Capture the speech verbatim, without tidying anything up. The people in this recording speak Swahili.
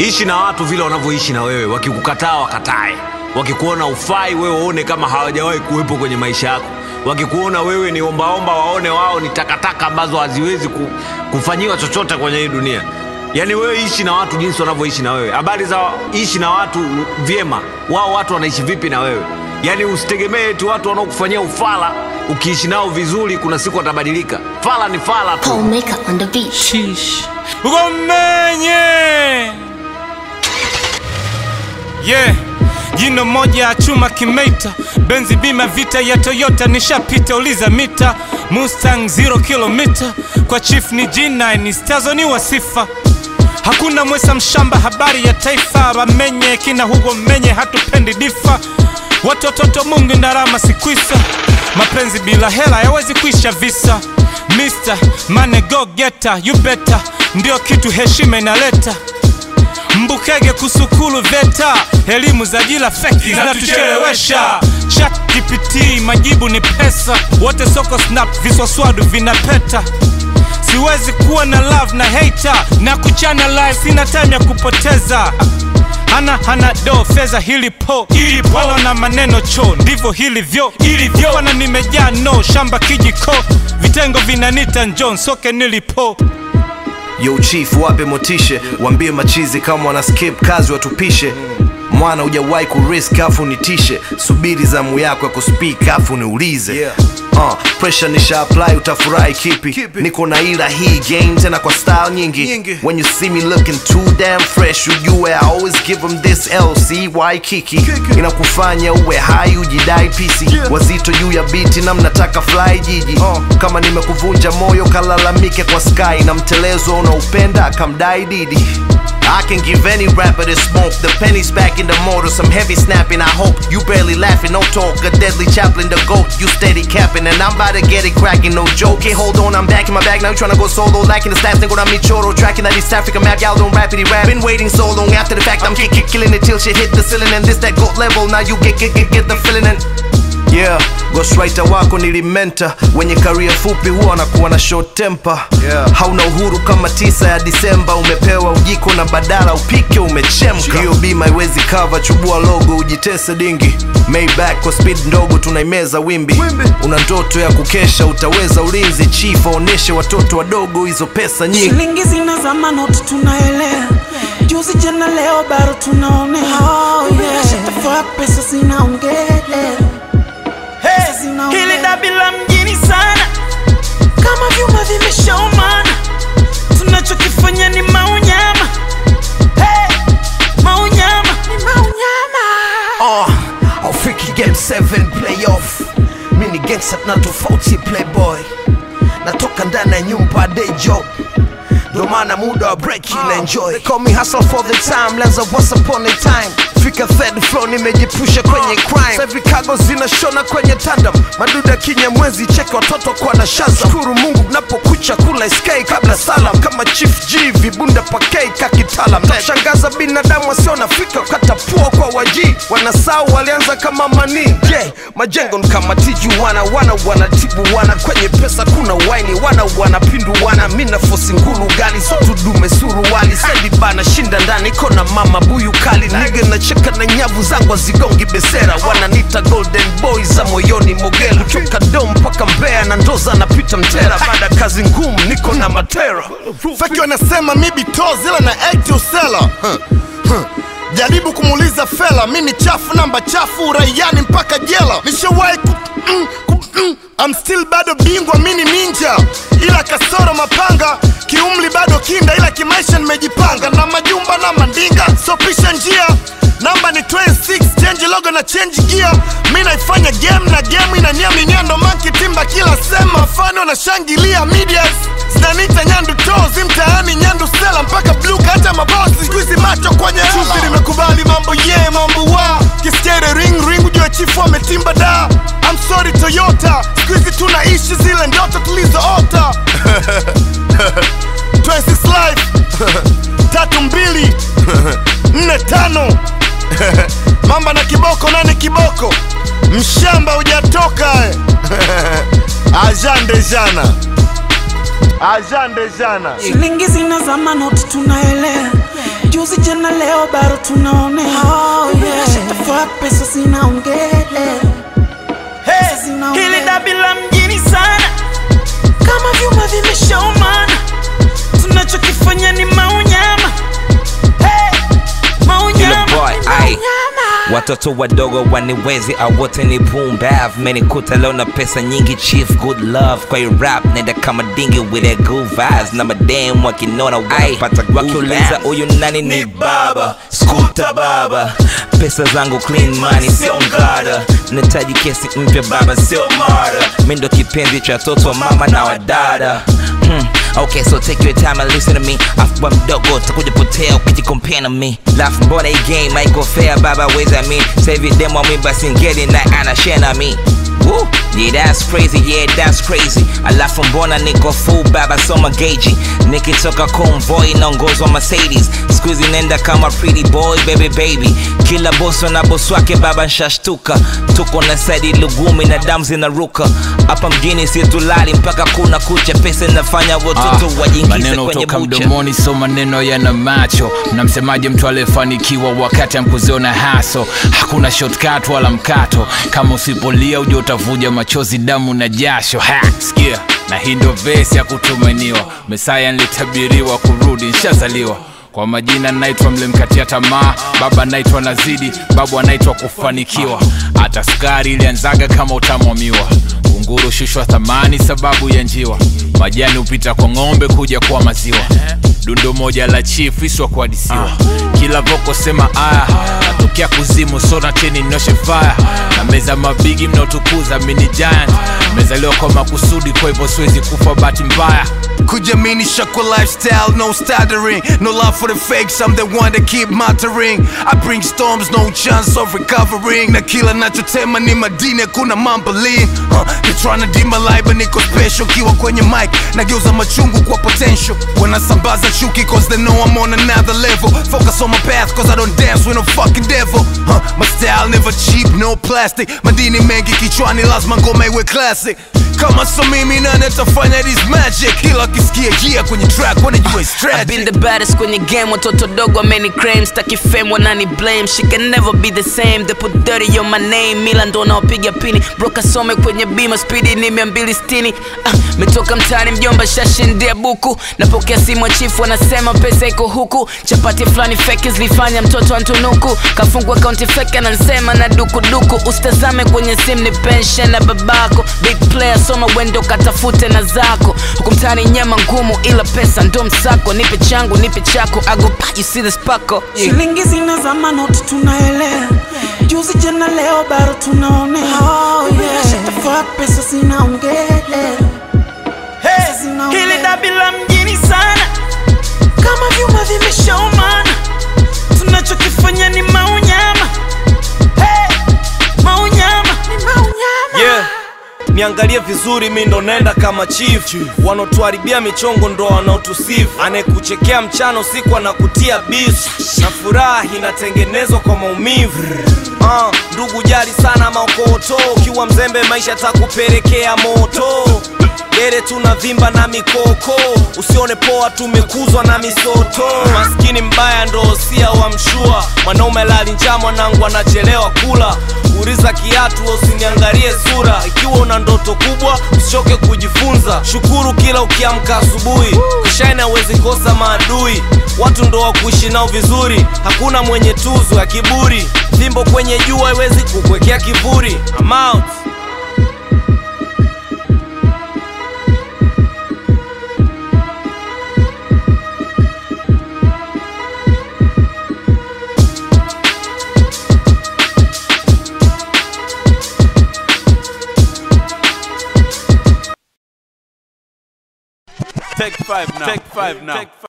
Ishi na watu vile wanavyoishi na wewe. Wakikukataa wakatae. Wakikuona ufai wewe waone kama hawajawahi kuwepo kwenye maisha yako. Wakikuona wewe ni ombaomba waone wao ni takataka ambazo haziwezi kufanyiwa chochote kwenye hii dunia. Yaani wewe ishi na watu jinsi wanavyoishi na wewe. Habari za ishi na watu vyema. Wao watu wanaishi vipi na wewe? Yaani usitegemee eti watu wanaokufanyia ufala ukiishi nao vizuri kuna siku watabadilika. Fala ni fala tu. Paul Maker on the beat. Sheesh. Ugomenye. Yeah. Jino moja ya chuma kimeita. Benzi bima vita ya Toyota nishapita uliza mita. Mustang zero kilomita. Kwa chief ni G nine ni stazo ni wasifa. Hakuna mwesa mshamba habari ya taifa. Wamenye kina hugo menye hatupendi difa. Watototo mungu ndarama sikuisa. Mapenzi bila hela yawezi kuisha visa. Mister Mane go getter you better. Ndio kitu heshima inaleta. Mbukege kusukulu veta. Elimu za jila feki zinatuchelewesha. Chat G P T majibu ni pesa. Wote soko snap viswaswadu vinapeta. Siwezi kuwa na love na hater. Na kuchana live sina time ya kupoteza. Hana hana do feza hili po ili po wala na maneno cho ndivyo hili vyo ili vyo wana nimejaa no shamba kijiko vitengo vinanita John soke nilipo. Yo chief wape motishe waambie machizi kama wana skip kazi watupishe. Mwana hujawahi ku risk afu nitishe. Subiri zamu yako ya kuspeak afu niulize. Yeah. Uh, pressure nisha apply utafurahi kipi. Kipi niko na ila hii game tena kwa style nyingi. Nyingi when you see me looking too damn fresh ujue I always give them this L C Y kiki, kiki. Inakufanya uwe high ujidai pisi. Yeah. Wazito juu ya beat na mnataka fly jiji. uh, Kama nimekuvunja moyo kalalamike kwa sky. Na mtelezo unaupenda kamdai didi. I can give any rapper this smoke. The penny's back in the motor, some heavy snapping. I hope you barely laughing, no talk. A deadly chaplain, the goat, you steady capping. And I'm about to get it cracking, no joke. Okay, hold on, I'm back in my bag. Now you tryna go solo, lacking the staff. Think what I mean, choro. Tracking that East African map, y'all don't rapidly rap. Been waiting so long after the fact, I'm kick, kick, killing it till shit hit the ceiling. And this that goat level, now you get, get, get, get the feeling. And yeah, ghostwriter wako nilimenta. Wenye career fupi huwa wanakuwa na short temper. Yeah. Hauna uhuru kama tisa ya Disemba. Umepewa ujiko na badala upike umechemka. Hiyo bima haiwezi cover chubua logo ujitese dingi. Maybach kwa speed ndogo tunaimeza wimbi. Wimbi. Una ndoto ya kukesha utaweza ulinzi. Chief aoneshe watoto wadogo hizo pesa nyingi. Shilingi zinazama noti tunaelea. Juzi jana leo bado tunaonea. Oh yeah. Shitafuwa pesa zinaongea. Hey, hili dabi la mjini sana. Kama vyuma vimeshaumana. Tunachokifanya ni maunyama. Hey, maunyama ni maunyama. Oh, Afriki game seven playoff. Mini gangsta na tofauti playboy. Natoka ndani ya nyumba day job. Ndo maana muda wa break na enjoy. They call me hustle for the time. Lenza once upon a time. Fika third floor nimejipusha kwenye crime. Every cargo zinashona kwenye tandem. Maduda kinye mwezi cheke watoto kwa na shaza. Shukuru Mungu napokucha kula S K kabla salam. Kama Chief G vibunda pakei kakitalam. Shangaza binadamu wasio na fika kata pua kwa waji. Wanasau walianza kama mani. Yeah, majengo kama tiju wana wana wana tibu wana. Kwenye pesa kuna waini wana wana pindu wana. Mina fosi ngulu gali so tudume suruwali. Sendi bana shinda ndani kona mama buyu kali. Nigga na cheka na nyavu zangu zigongi besera. Wananita golden boy za moyoni mogelu. Choka dom paka Mbeya na Ndoza na pita Mtera. Baada kazi ngumu niko na matera. Feki wanasema mibi tozi ila na acti usela. huh. huh. Jaribu kumuliza fela. Mini chafu namba chafu raiani mpaka jela. Nishawai ku, mm, ku mm. I'm still bado bingwa mini ninja. Ila kasoro mapanga. Kiumli bado kinda ila kimaisha nimejipanga. Na majumba na mandinga so pisha njia. Namba ni twenty-six, change logo na change gear. Mi naifanya game na game inaniami nyando monkey timba kila sema. Fano na shangilia medias. Zinanita nyandu tozi mtaani nyandu sela. Mpaka blue hata mabosi squeeze macho kwenye hela. Chuzi nimekubali mambo ye yeah, mambo wa. Kiskere ring ring ujua chifu wametimba da. I'm sorry Toyota. Squeeze tunaishi zile ndoto tulizoota. twenty-six life. Tatu mbili. Nne tano. Mamba na kiboko nani kiboko. Mshamba hujatoka. Ajande jana. Ajande jana. Shilingi zinazama noti tunaelea. juzi jana leo bado tunaonea. Oh, yeah. Shatafuck pesa zinaongea. Hey, hili dabi la mjini sana, kama vyuma vimeshaumana, tunachokifanya ni maunyama. Hey, maunyama, boy, watoto wadogo waniwezi awote ni boom bav. Menikuta leo na pesa nyingi chief, good love kwa hii rap nenda kama dingi with a good vibes. Na madam wakinona wanapata wakiuliza uyu nani ni baba Skuta baba. Pesa zangu clean money sio ngada, nataji kesi mpya baba sio murder. Mindo kipenzi cha toto mama na wadada. Hmm. Okay, so take your time and listen to me. Afu mdogo takuja potea ukijikompare na me. Laugh mbona hii game haiko fair baba, weza me. Save it demo me basi ngeli na ana share na me. Woo, yeah that's crazy, yeah that's crazy. Alafu mbona niko full baba soma gauge. Nikitoka convoy naongozwa Mercedes. Squeezy nenda kama pretty boy baby baby. Kila boss na boss wake baba nshashtuka. Tuko na side lugumi na damu zinaruka. Hapa mjini si tulali mpaka kuna kucha. Pesa nafanya watoto ah, wajingize kwenye bucha. Mdomoni so maneno yana macho. Na msemaje mtu aliyefanikiwa wakati amkuziona haso. Hakuna shortcut wala mkato. Kama usipolia uje utavuja machozi damu na jasho. Ha, sikia, na hii ndo verse ya kutumainiwa. Mesaya nilitabiriwa kurudi, nishazaliwa. Kwa majina naitwa mlemkatia tamaa, baba naitwa nazidi, babu anaitwa kufanikiwa. Hata sukari ilianzaga kama utamu wa miwa. Unguru shushwa thamani sababu ya njiwa. Majani upita kwa ng'ombe kuja kwa maziwa. Dundo moja la chief iswa kwa disiwa. Kila voko sema aya, natokea kuzimu sona cheni noshe fire. Na meza mabigi mnotukuza mini giant. Meza leo kwa makusudi kwa hivyo siwezi kufa bahati mbaya. Kujamini shakwa lifestyle, no stuttering. No love for the fakes, I'm the one that keep muttering. I bring storms, no chance of recovering. Na kila nachotema ni madini kuna mumbling. Huh, they tryna dim my life but niko special. Kiwa kwenye mic, nageuza machungu kwa potential. Wanasambaza chuki cause they know I'm on another level. Focus on my path cause I don't dance with no fucking devil. Huh, my style never cheap, no plastic. Madini mengi kichwani lazima ngoma iwe classic. Kama so mimi nane tafanya this magic. Kila kisikia gia kwenye track wanajua it's tragic. I've been the baddest kwenye game, watoto dogo many claims. Staki fame wanani blame, she can never be the same. They put dirty on my name, Mila ndo naopiga pini. Broka some kwenye bima, speedy ni mia mbili sitini. Ah, metoka mtani mjomba shashindia buku. Napokea simu chief wanasema pesa iko huku. Chapati flani fake zilifanya mtoto antunuku. Kafungwa account fake anansema na duku duku. Usitazame kwenye sim ni pension na babako. Big player soma wendo katafute na zako. Huku mtani nyama ngumu ila pesa ndo msako. Nipe changu nipe chako, I go buy you see the sparkle. Yeah. Shilingi zinazama noti tunaelea. Juzi jana leo bado tunaonea. Oh, yeah. Shatafuck pesa zinaongea. Hey, zinaongea. Hili dabi la mjini sana, kama vyuma vimeshaumana, tunachokifanya ni maunyama. Hey, maunyama, ni maunyama. Yeah. Niangalie vizuri mi ndo nenda kama chief, chief. Wanotuharibia michongo ndo wanaotusifu. Anekuchekea mchana usiku anakutia beef. Na furaha inatengenezwa kwa maumivu. uh, Ndugu jari sana maokoto. Kiwa mzembe maisha takupelekea moto. Dere tunavimba na mikoko. Usione poa tumekuzwa na misoto. Maskini mbaya ndo osia wa mshua. Mwanaume lali njaa mwanangu anachelewa kula. Uriza kiatu usiniangalie sura. Ikiwa una ndoto kubwa usichoke kujifunza. Shukuru kila ukiamka asubuhi. Kishaina uwezi kosa maadui. Watu ndo wa kuishi nao vizuri. Hakuna mwenye tuzo ya kiburi. Fimbo kwenye jua haiwezi kukuwekea kiburi. I'm out. Take five now. Take five now. Take five.